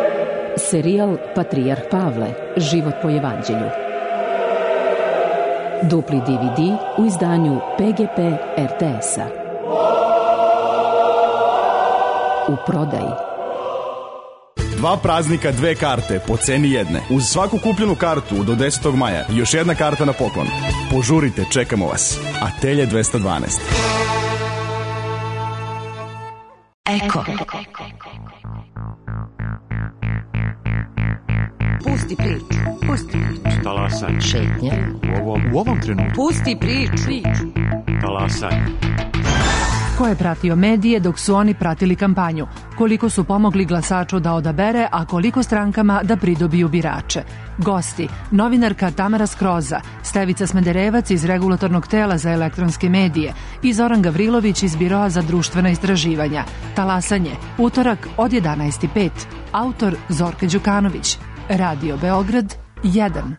Serijal Patrijarh Pavle, život po evanđelju. Dupli D V D u izdanju P G P R T S-a. U prodaji. Dva praznika, dve karte po ceni jedne. Uz svaku kupljenu kartu do desetog maja još jedna karta na poklon. Požurite, čekamo vas. Atelje dvesta dvanaest. Eko. Pusti priču. Pusti priču. Talasaj. Šetnja. U ovom, u ovom trenutku. Pusti priču. priču. Talasaj. Ko je pratio medije dok su oni pratili kampanju? Koliko su pomogli glasaču da odabere, a koliko strankama da pridobiju birače? Gosti, novinarka Tamara Skroza, Stevica Smederevac iz Regulatornog tela za elektronske medije i Zoran Gavrilović iz Biroa za društvena istraživanja. Talasanje, utorak od jedanaest i pet. Autor Zorka Đukanović. Radio Beograd jedan.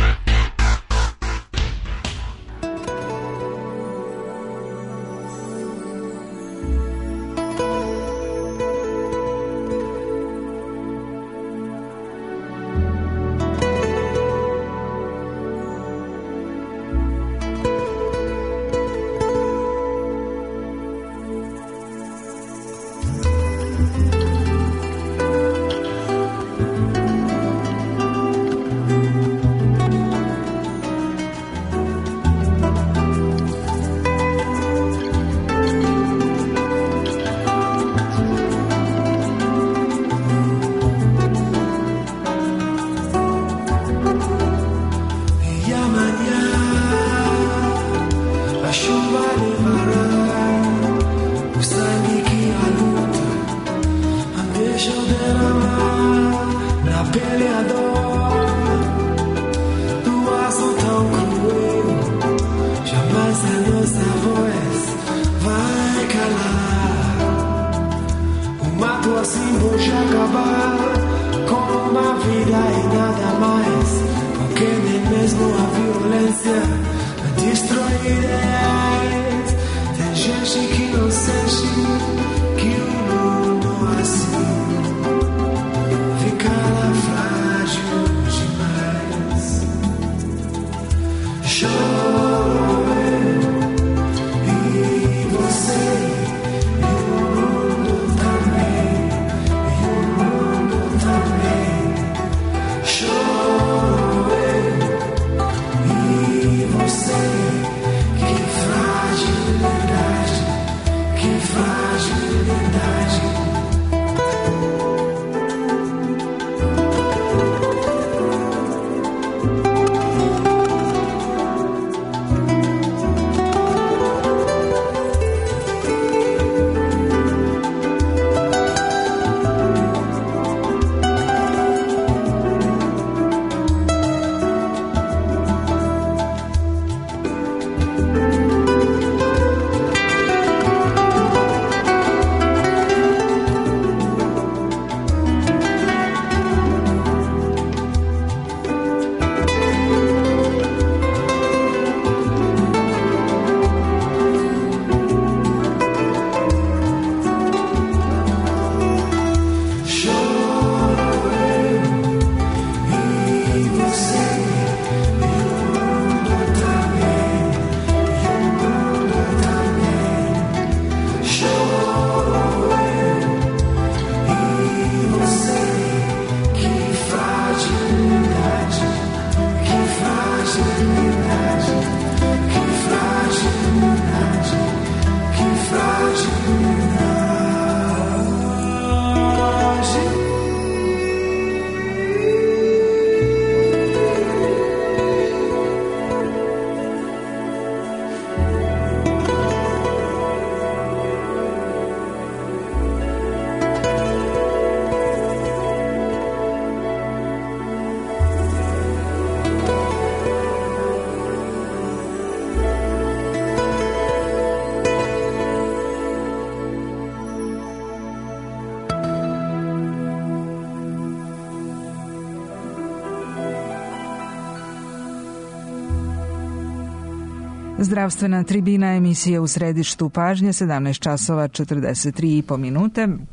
Zdravstvena tribina, emisija u središtu pažnje, sedamnaest časova četrdeset tri i po minute.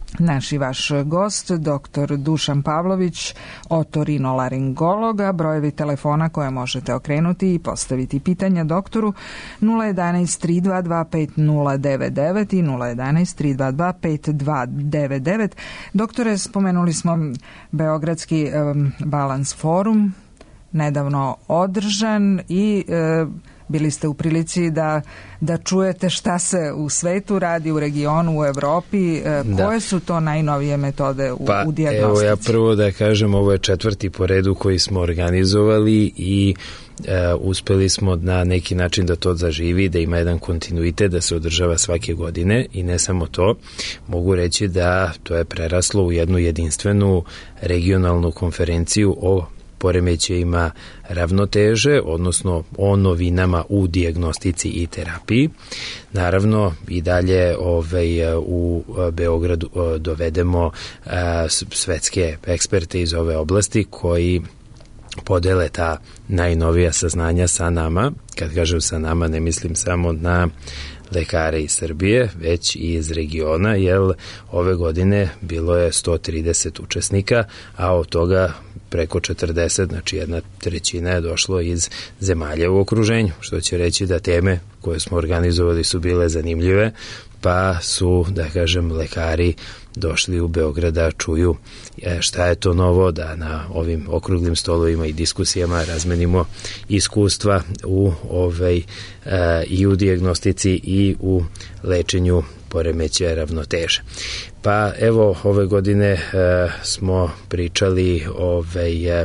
Naš i vaš gost, doktor Dušan Pavlović, otorinolaringologa. Brojevi telefona koje možete okrenuti i postaviti pitanja doktoru nula jedanaest tri dva dva pet nula devet devet i nula jedanaest tri dva dva pet dva devet devet. Doktore, spomenuli smo Beogradski um, Balans forum, nedavno održan i uh, bili ste u prilici da, da čujete šta se u svetu radi, u regionu, u Evropi. Da. Koje su to najnovije metode u, pa, u dijagnostici? Evo ja prvo da kažem, ovo je četvrti po redu koji smo organizovali i e, uspeli smo na neki način da to zaživi, da ima jedan kontinuitet, da se održava svake godine i ne samo to. Mogu reći da to je preraslo u jednu jedinstvenu regionalnu konferenciju o poremećajima ravnoteže, odnosno o novinama u dijagnostici i terapiji. Naravno, i dalje ovaj, u Beogradu dovedemo svetske eksperte iz ove oblasti koji podele ta najnovija saznanja sa nama. Kad kažem sa nama, ne mislim samo na lekare iz Srbije, već i iz regiona, jer ove godine bilo je sto trideset učesnika, a od toga preko četrdeset, znači jedna trećina je došlo iz zemalja u okruženju, što će reći da teme koje smo organizovali su bile zanimljive, pa su, da kažem, lekari došli u Beograd da čuju šta je to novo, da na ovim okruglim stolovima i diskusijama razmenimo iskustva u ovaj, i u dijagnostici i u lečenju poremećaja ravnoteže. Pa evo, ove godine e, smo pričali ovaj, e,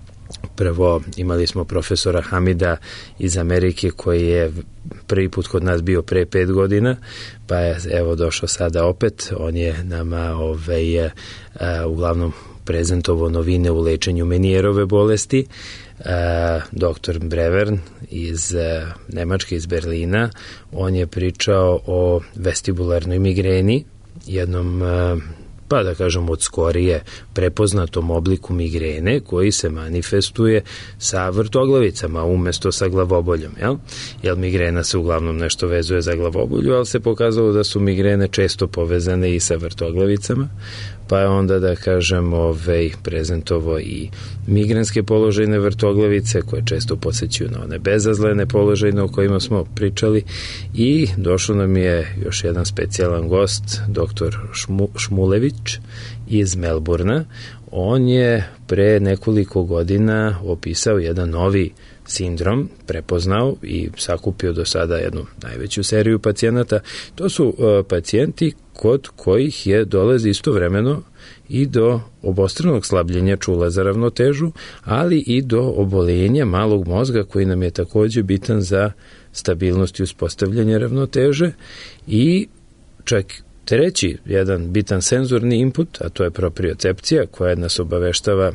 prvo imali smo profesora Hamida iz Amerike koji je prvi put kod nas bio pre pet godina, pa je evo došao sada opet. On je nama ovaj, e, uglavnom prezentovao novine u lečenju Menijerove bolesti. E, doktor Brevern iz e, Nemačke, iz Berlina, on je pričao o vestibularnoj migreni, jednom, pa da kažem, od skorije prepoznatom obliku migrene koji se manifestuje sa vrtoglavicama umesto sa glavoboljom, jel? Jer migrena se uglavnom nešto vezuje za glavobolju, ali se pokazalo da su migrene često povezane i sa vrtoglavicama, pa je onda, da kažem, ovaj, prezentovo i migrenske položajne vrtoglavice koje često podsjećaju na one bezazlene položajne o kojima smo pričali, i došao nam je još jedan specijalan gost, doktor Šmu, Šmulević iz Melburna. On je pre nekoliko godina opisao jedan novi sindrom, prepoznao i sakupio do sada jednu najveću seriju pacijenata. To su uh, pacijenti kod kojih je dolazi istovremeno i do obostranog slabljenja čula za ravnotežu, ali i do oboljenja malog mozga koji nam je takođe bitan za stabilnost i uspostavljanje ravnoteže, i čak treći jedan bitan senzorni input, a to je propriocepcija koja nas obaveštava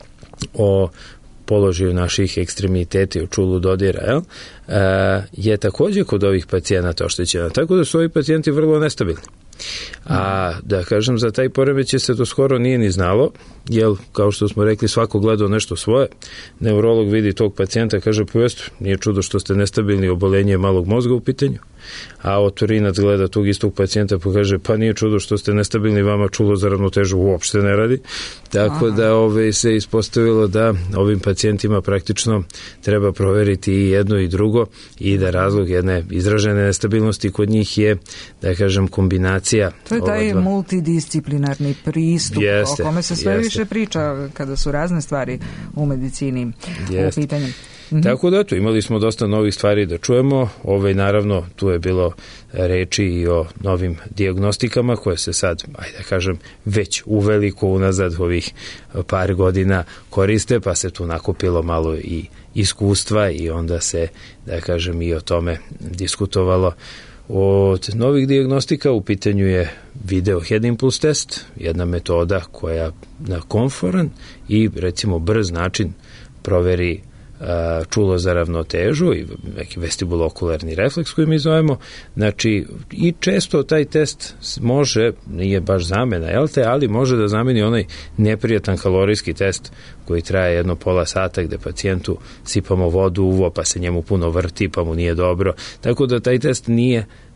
o položaju naših ekstremiteta u čulu dodira, jel? E, je takođe kod ovih pacijenata oštećena. Tako da su ovi pacijenti vrlo nestabilni. A da kažem, za taj poremećaj se to skoro nije ni znalo, jer kao što smo rekli, svako gledao nešto svoje. Neurolog vidi tog pacijenta, kaže, pa jest, nije čudo što ste nestabilni, obolenje malog mozga u pitanju. A otorinac gleda tog istog pacijenta pa kaže, pa nije čudo što ste nestabilni, vama čulo za ravnotežu uopšte ne radi. Tako Aha. da ove, se ispostavilo da ovim pacijentima praktično treba proveriti i jedno i drugo, i da razlog jedne izražene nestabilnosti kod njih je, da kažem, kombinacija. To je taj dva multidisciplinarni pristup jeste, o kome se sve jeste. više priča kada su razne stvari u medicini jeste. u pitanju. Mm-hmm. Tako da, tu imali smo dosta novih stvari da čujemo. Ovaj, naravno, tu je bilo reči i o novim dijagnostikama koje se sad, ajde da kažem, već uveliko unazad ovih par godina koriste, pa se tu nakupilo malo i iskustva i onda se, da kažem, i o tome diskutovalo. Od novih dijagnostika u pitanju je video head impulse test, jedna metoda koja na komforan i, recimo, brz način proveri čulo za ravnotežu i neki vestibulokularni refleks koji mi zovemo. Znači, i često taj test može, nije baš zamena, jel te, ali može da zameni onaj neprijatan kalorijski test koji traje jedno pola sata gde pacijentu sipamo vodu u uvo pa se njemu puno vrti pa mu nije dobro. Tako da taj test nije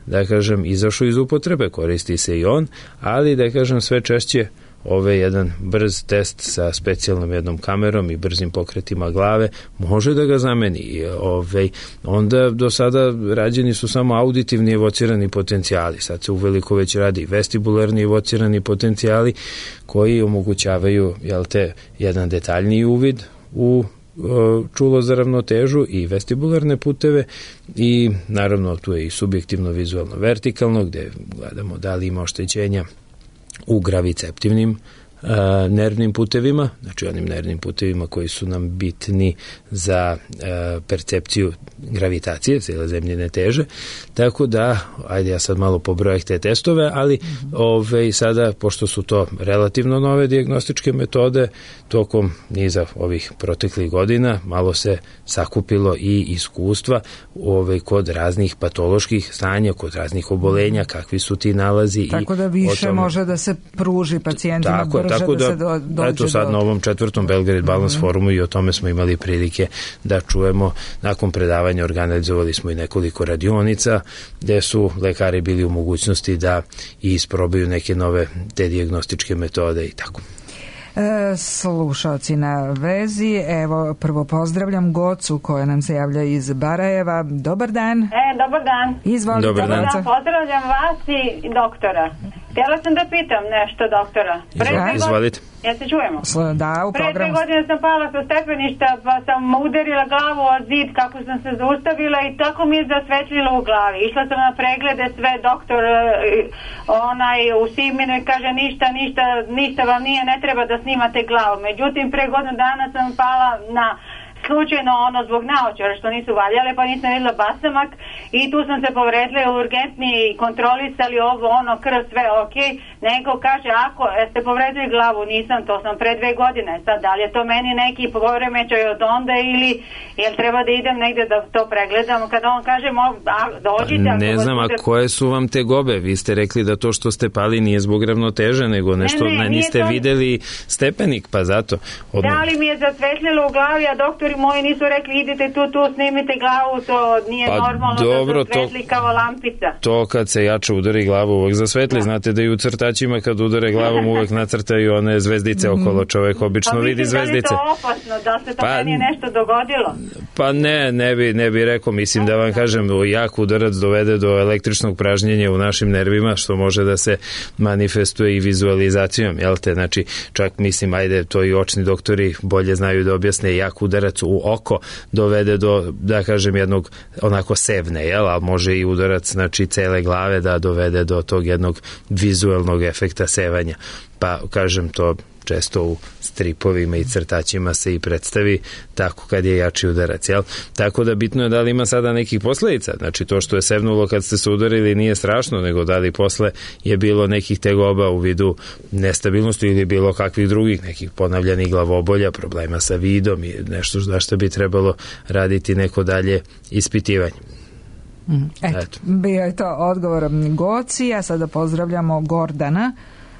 da kažem, izašao iz upotrebe, koristi se i on, ali da kažem sve češće ove jedan brz test sa specijalnom jednom kamerom i brzim pokretima glave može da ga zameni. Ove, onda do sada rađeni su samo auditivni evocirani potencijali, sad se uveliko već radi vestibularni evocirani potencijali koji omogućavaju, jel te, jedan detaljniji uvid u čulo za ravnotežu i vestibularne puteve i naravno tu je i subjektivno vizualno vertikalno gde gledamo da li ima oštećenja u graviceptivnim a, nervnim putevima, znači onim nervnim putevima koji su nam bitni za a, percepciju gravitacije, sile zemljine teže, tako da, ajde ja sad malo pobrojah te testove, ali mm-hmm. ove, sada, pošto su to relativno nove dijagnostičke metode, tokom niza ovih proteklih godina malo se sakupilo i iskustva ove, kod raznih patoloških stanja, kod raznih obolenja, kakvi su ti nalazi. Tako da više tome, može da se pruži pacijentima, tako, brže tako da, da se do, dođe eto sad do... na ovom četvrtom Belgrade Balance mm-hmm. forumu i o tome smo imali prilike da čujemo. Nakon predavanja organizovali smo i nekoliko radionica gde su lekari bili u mogućnosti da i isprobaju neke nove te dijagnostičke metode i tako. E, slušalci na vezi, evo prvo pozdravljam Gocu koja nam se javlja iz Barajeva. Dobar dan. E, dobar dan. Izvolite. Dobar dan. Dobar dan, pozdravljam vas i doktora. Htjela sam da pitam nešto doktora. Izvolite. Izvolite. Ja se čujemo? Da, u programu. Pre dve godine sam pala sa stepeništa pa sam udarila glavu o zid kako sam se zaustavila i tako mi je zasvetlilo u glavi. Išla sam na preglede sve, doktor onaj u Siminu i kaže ništa, ništa, ništa vam nije, ne treba da snimate glavu. Međutim, pre godinu dana sam pala na slučajno ono zbog naočara što nisu valjale pa nisam vidjela basamak i tu sam se povredila urgentni kontrolisali ovo ono krv sve ok, nego kaže ako ste povredili glavu, nisam, to sam pre dve godine, sad da li je to meni neki poremećaj od onda ili jel treba da idem negde da to pregledam, kada on kaže mo, a, dođite pa ne znam, a koje su vam te gobe? Vi ste rekli da to što ste pali nije zbog ravnoteže, nego nešto, ne, ne, niste to... videli stepenik, pa zato odmah. Da li mi je zasvetlilo u glavi, a doktor moji nisu rekli idite tu, tu, snimite glavu, to nije pa normalno dobro, da se svetli kao lampica. To kad se jače udari glavu uvek zasvetli, da. Znate da i u crtačima kad udare glavom uvek nacrtaju one zvezdice mm-hmm. okolo, čovjek obično pa vidi zvezdice. Pa mislim da li to opasno, da se to pa, meni nešto dogodilo? Pa ne, ne bi, ne bi rekao, mislim da vam kažem, jak udarac dovede do električnog pražnjenja u našim nervima, što može da se manifestuje i vizualizacijom, jel te? Znači, čak mislim, ajde, to i očni doktori bolje znaju da objasne, jak udarac u oko dovede do, da kažem, jednog onako sevne, jel, ali može i udarac, znači, cele glave da dovede do tog jednog vizualnog efekta sevanja. Pa, kažem, to često u stripovima i crtaćima se i predstavi tako kad je jači udarac, jel? Tako da bitno je da li ima sada nekih posledica. Znači, to što je sevnulo kad ste se udarili nije strašno, nego da li posle je bilo nekih tegoba u vidu nestabilnosti ili bilo kakvih drugih, nekih ponavljanih glavobolja, problema sa vidom i nešto za što bi trebalo raditi neko dalje ispitivanje. Mm, eto, eto, bio je to odgovor Goci, a sada pozdravljamo Gordana.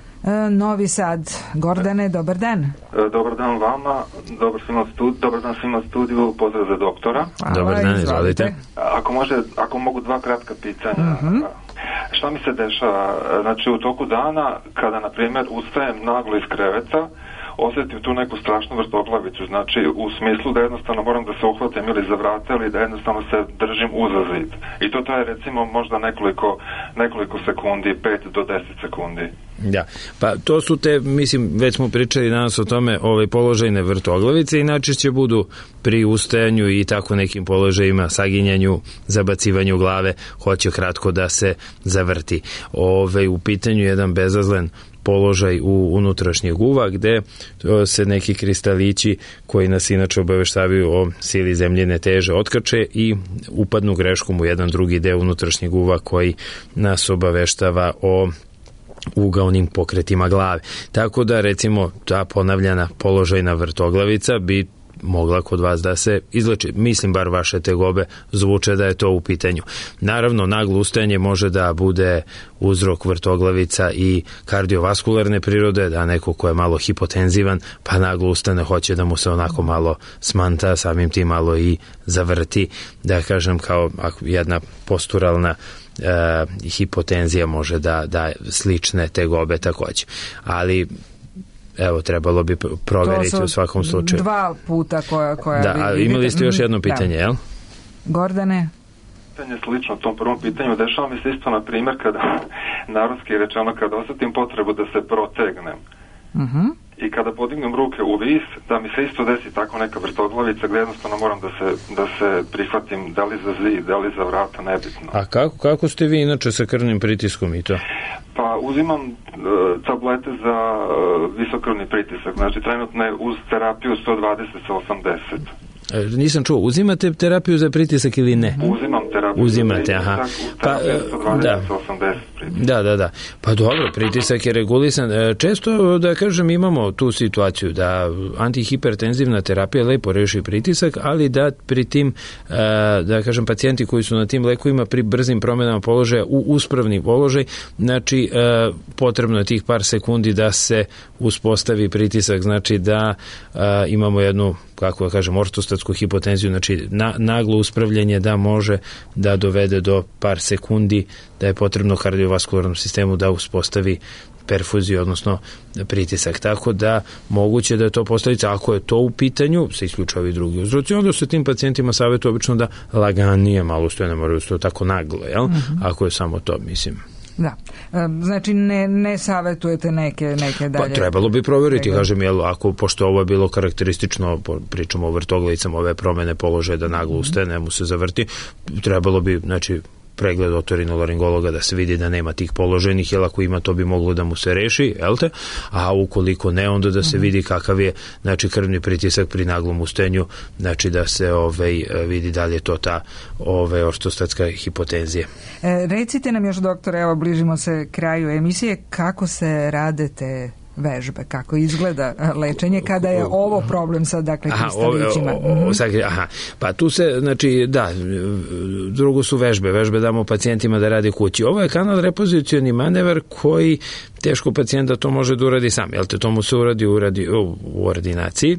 Novi Sad. Gordane, dobar dan. Dobar dan vama, dobar, svima studi, dobar dan svima studiju, pozdrav za doktora. Hvala, dobar dan, izvolite. Ako može, ako mogu dva kratka pitanja. Uh-huh. Šta mi se dešava? Znači, u toku dana, kada, na primjer, ustajem naglo iz kreveta, osjetim tu neku strašnu vrtoglavicu, znači u smislu da jednostavno moram da se uhvatim ili za vrata ili da jednostavno se držim uza zid. I to traje recimo možda nekoliko, nekoliko sekundi, pet do deset sekundi. Da, pa to su te, mislim, već smo pričali danas o tome, ove položajne vrtoglavice i najčešće budu pri ustajanju i tako nekim položajima, saginjanju, zabacivanju glave, hoće kratko da se zavrti. Ove, u pitanju jedan bezazlen položaj u unutrašnjeg uva gde se neki kristalići koji nas inače obaveštavaju o sili zemljine teže otkače i upadnu greškom u jedan drugi deo unutrašnjeg uva koji nas obaveštava o ugaonim pokretima glave. Tako da recimo ta ponavljana položajna vrtoglavica bi mogla kod vas da se izleči. Mislim, bar vaše tegobe zvuče da je to u pitanju. Naravno, naglo ustajanje može da bude uzrok vrtoglavica i kardiovaskularne prirode, da neko ko je malo hipotenzivan, pa naglo ustane, hoće da mu se onako malo smanta, samim tim malo i zavrti, da kažem kao jedna posturalna hipotenzija može da, da slične tegobe takođe. Ali evo, trebalo bi proveriti u svakom slučaju. Dva puta koja, koja da, a imali ste još jedno pitanje, da. Jel? Gordane? Pitanje slično tom prvom pitanju. Dešava mi se isto, na primjer, kada, narodski rečeno, kada osetim potrebu da se protegnem. Uh-huh. I kada podignem ruke u vis, da mi se isto desi tako neka vrtoglavica gde jednostavno moram da se, da se prihvatim da li za zid, da li za vrata, nebitno. A kako, kako ste vi inače sa krvnim pritiskom i to? Pa uzimam uh, tablete za uh, visokrvni pritisak, znači trenutno je uz terapiju sto dvadeset sa osamdeset. Nisam čuo, uzimate terapiju za pritisak ili ne? Uzimam terapiju Uzimate, za pritisak, aha. Pa, sto dvadeset sa osamdeset pritisak. Da, da, da. Pa dobro, pritisak je regulisan. Često, da kažem, imamo tu situaciju da antihipertenzivna terapija lepo reši pritisak, ali da pri tim, da kažem, pacijenti koji su na tim lekovima pri brzim promenama položaja u uspravni položaj, znači potrebno je tih par sekundi da se uspostavi pritisak, znači da imamo jednu, kako da kažem, ortostatsku hipotenziju, znači na, naglo uspravljanje da može da dovede do par sekundi, da je potrebno kardiovaskularnom sistemu da uspostavi perfuziju, odnosno pritisak. Tako da moguće da je to posledica. Ako je to u pitanju, se isključuju i drugi uzroci, onda se tim pacijentima savjetuje obično da laganije malo stoje, ne moraju stoje tako naglo, jel? Mm-hmm. Ako je samo to, mislim. Da. Znači ne, ne savjetujete neke, neke dalje... Pa trebalo bi proveriti, Prego. kažem, jel, ako, pošto ovo je bilo karakteristično, pričamo o vrtoglavicama, ove promene položaja da naglo ustaje, ne mu se zavrti, trebalo bi, znači, pregled otorinolaringologa da se vidi da nema tih položenih, jer ako ima to bi moglo da mu se reši, jel te? A ukoliko ne, onda da se vidi kakav je, znači, krvni pritisak pri naglom ustajanju, znači da se ovaj, vidi da li je to ta ovaj, ortostatska hipotenzija. E, recite nam još, doktore, evo bližimo se kraju emisije, kako se rade te vežbe, kako izgleda lečenje kada je ovo problem sa, dakle, kristalićima. Aha, aha, pa tu se, znači, da, drugo su vežbe, vežbe damo pacijentima da radi kući. Ovo je kanal repozicioni manevar koji teško pacijenta to može da uradi sam, jel te, to mu se uradi, uradi u, u ordinaciji.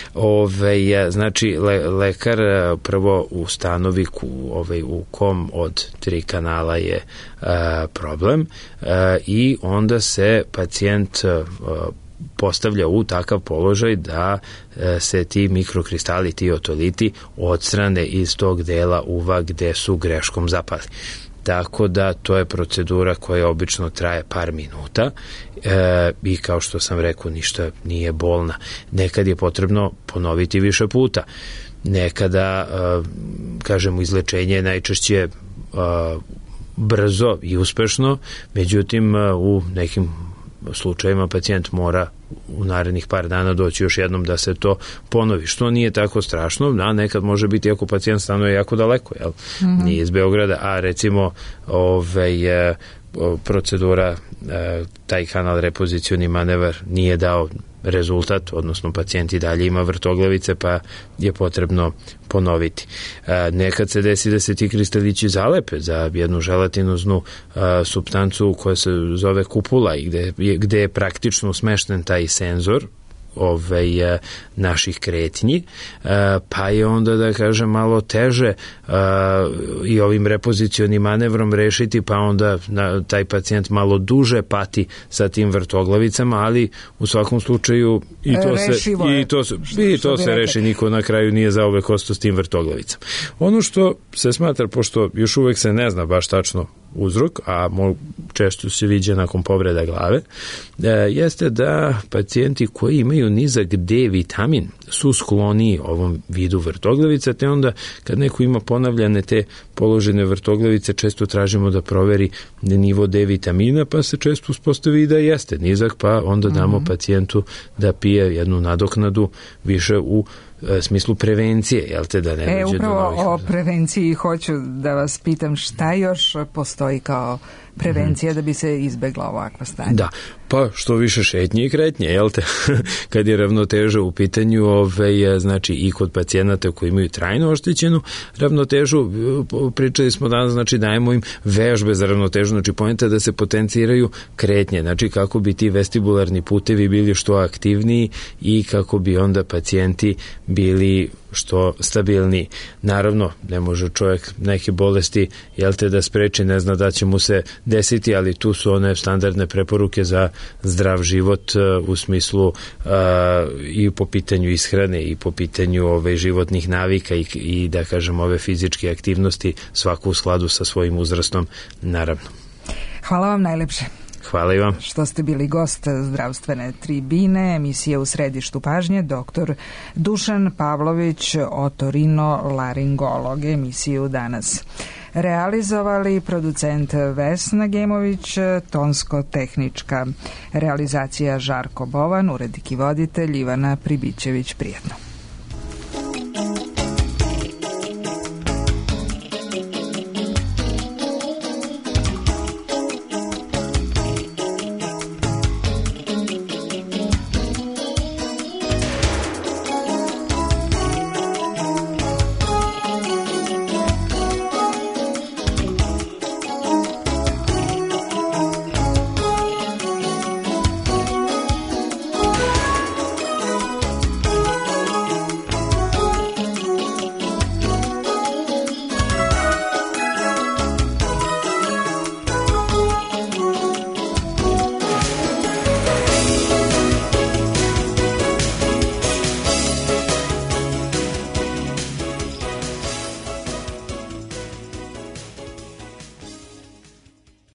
Ove, znači, le, lekar prvo ustanovi ku, ove, u kom od tri kanala je a, problem a, i onda se pacijent a, postavlja u takav položaj da a, se ti mikrokristali, ti otoliti odstrane iz tog dela uva gde su greškom zapali. Tako da to je procedura koja obično traje par minuta e, i kao što sam rekao, ništa nije bolna. Nekad je potrebno ponoviti više puta. Nekada, e, kažemo, izlečenje je najčešće e, brzo i uspešno, međutim e, u nekim slučajima pacijent mora u narednih par dana doći još jednom da se to ponovi, što nije tako strašno, a nekad može biti ako pacijent stanuje jako daleko, jel? Mm-hmm. Nije iz Beograda, a recimo ovaj, procedura, taj kanal repozicioni manevar nije dao rezultat, odnosno pacijent i dalje ima vrtoglavice, pa je potrebno ponoviti. A, nekad se desi da se ti kristalići zalepe za jednu želatinoznu a, supstancu koja se zove kupula i gde, gde je praktično smešten taj senzor ovaj, naših kretnji, pa je onda, da kažem, malo teže i ovim repozicionim manevrom rešiti, pa onda taj pacijent malo duže pati sa tim vrtoglavicama, ali u svakom slučaju i to se, i to se, i to se reši, niko na kraju nije zauvek ostao s tim vrtoglavicama. Ono što se smatra, pošto još uvek se ne zna baš tačno uzrok, a često se viđa nakon povreda glave, jeste da pacijenti koji imaju nizak D vitamin su skloniji ovom vidu vrtoglavica, te onda kad neko ima ponavljane te položene vrtoglavice, često tražimo da proveri nivo D vitamina, pa se često uspostavi da jeste nizak, pa onda damo mm-hmm. pacijentu da pije jednu nadoknadu više u smislu prevencije, jel te, da ne e, dođe do novih... E, upravo o prevenciji hoću da vas pitam šta još postoji kao prevencija mm-hmm. da bi se izbegla ovakva stanja. Da, pa što više šetnje i kretnje, jel te, kad je ravnoteža u pitanju, ove, znači i kod pacijenata koji imaju trajno oštećenu ravnotežu, pričali smo danas, znači dajemo im vežbe za ravnotežu, znači poenta da se potenciraju kretnje, znači kako bi ti vestibularni putevi bili što aktivniji i kako bi onda pacijenti bili što stabilniji. Naravno, ne može čovjek neke bolesti, jel te, da spreči, ne zna da će mu se desiti, ali tu su one standardne preporuke za zdrav život u smislu uh, i po pitanju ishrane i po pitanju ove životnih navika i, i da kažem ove fizičke aktivnosti, svako u skladu sa svojim uzrastom, naravno. Hvala vam najlepše. Hvala i vam. Što ste bili gost zdravstvene tribine, emisije U središtu pažnje, doktor Dušan Pavlović, otorinolaringolog, emisiju danas. Realizovali producent Vesna Gemović, tonsko-tehnička realizacija Žarko Bovan, urednik i voditelj Ivana Pribićević. Prijetno.